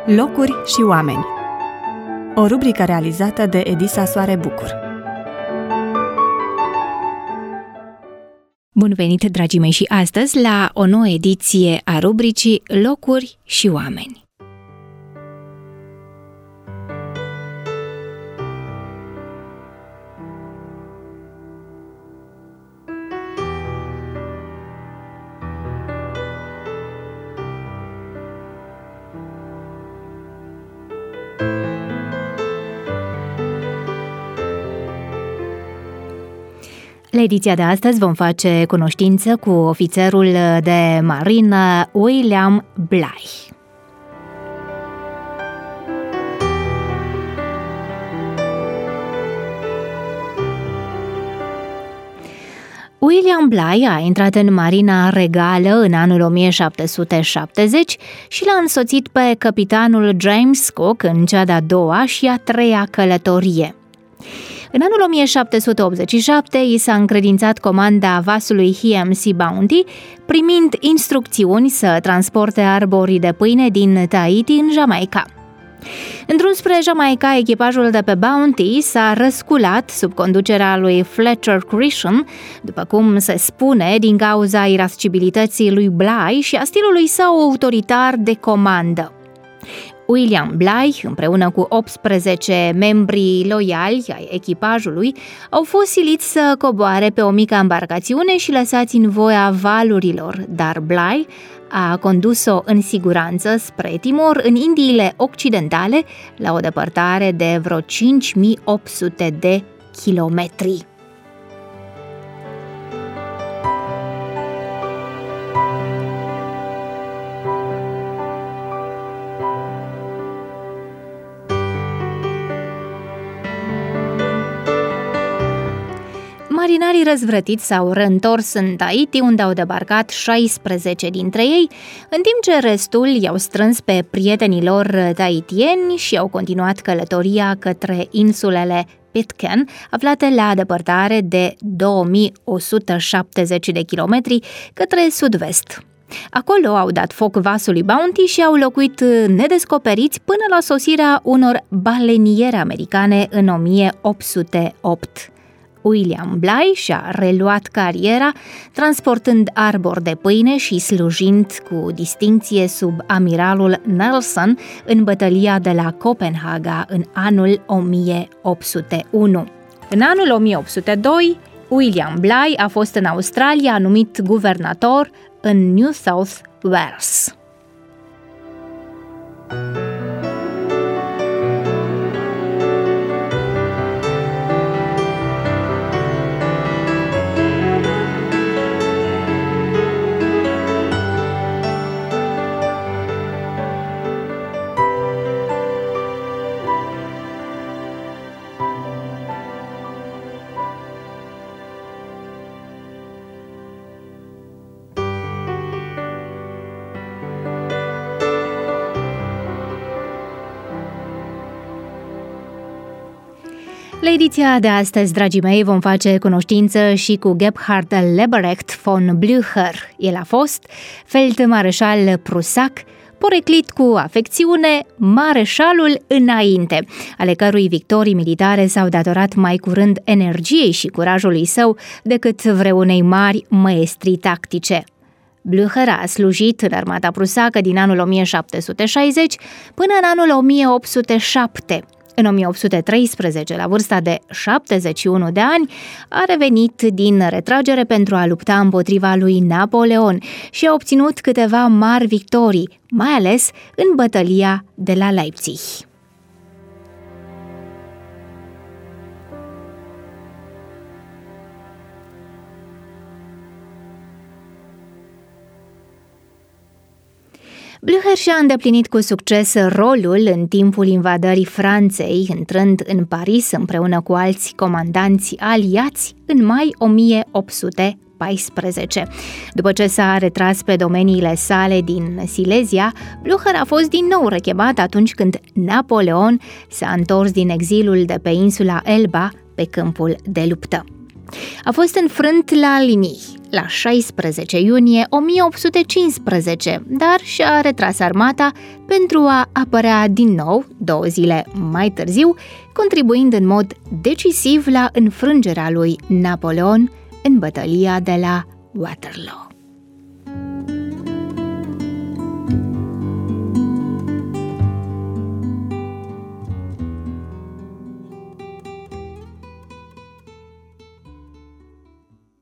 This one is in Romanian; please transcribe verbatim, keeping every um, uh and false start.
Locuri și oameni. O rubrică realizată de Edisa Soare Bucur. Bun venit, dragii mei, și astăzi la o nouă ediție a rubricii Locuri și oameni. La ediția de astăzi vom face cunoștință cu ofițerul de marină William Bligh. William Bligh a intrat în Marina Regală în anul o mie șapte sute șaptezeci și l-a însoțit pe capitanul James Cook în cea de-a doua și a treia călătorie. În anul o mie șapte sute optzeci și șapte i s-a încredințat comanda vasului H M C Bounty, primind instrucțiuni să transporte arborii de pâine din Tahiti în Jamaica. În drum spre Jamaica, echipajul de pe Bounty s-a răsculat sub conducerea lui Fletcher Christian, după cum se spune, din cauza irascibilității lui Bligh și a stilului său autoritar de comandă. William Bligh, împreună cu optsprezece membri loiali ai echipajului, au fost siliți să coboare pe o mică embarcațiune și lăsați în voia valurilor, dar Bligh a condus-o în siguranță spre Timor, în Indiile Occidentale, la o depărtare de vreo cinci mii opt sute de kilometri. Marinarii răzvrătiți s-au reîntors în Tahiti, unde au debarcat șaisprezece dintre ei, în timp ce restul i-au strâns pe prietenii lor tahitieni și au continuat călătoria către insulele Pitcairn, aflate la depărtare de două mii o sută șaptezeci de kilometri către sud-vest. Acolo au dat foc vasului Bounty și au locuit nedescoperiți până la sosirea unor baleniere americane în o mie opt sute opt. William Bligh și-a reluat cariera, transportând arbori de pâine și slujind cu distincție sub amiralul Nelson în bătălia de la Copenhaga în anul o mie opt sute unu. În anul o mie opt sute doi, William Bligh a fost în Australia numit guvernator în New South Wales. La ediția de astăzi, dragii mei, vom face cunoștință și cu Gebhard Leberecht von Blücher. El a fost feldmareșal prusac, poreclit cu afecțiune mareșalul înainte, ale cărui victorii militare s-au datorat mai curând energiei și curajului său decât vreunei mari măestrii tactice. Blücher a slujit în armata prusacă din anul o mie șapte sute șaizeci până în anul o mie opt sute șapte. În o mie opt sute treisprezece, la vârsta de șaptezeci și unu de ani, a revenit din retragere pentru a lupta împotriva lui Napoleon și a obținut câteva mari victorii, mai ales în bătălia de la Leipzig. Blücher și-a îndeplinit cu succes rolul în timpul invadării Franței, intrând în Paris împreună cu alți comandanți aliați în mai o mie opt sute paisprezece. După ce s-a retras pe domeniile sale din Silezia, Blücher a fost din nou rechemat atunci când Napoleon s-a întors din exilul de pe insula Elba pe câmpul de luptă. A fost înfrânt la linii la șaisprezece iunie o mie opt sute cincisprezece, dar și-a retras armata pentru a apărea din nou două zile mai târziu, contribuind în mod decisiv la înfrângerea lui Napoleon în bătălia de la Waterloo.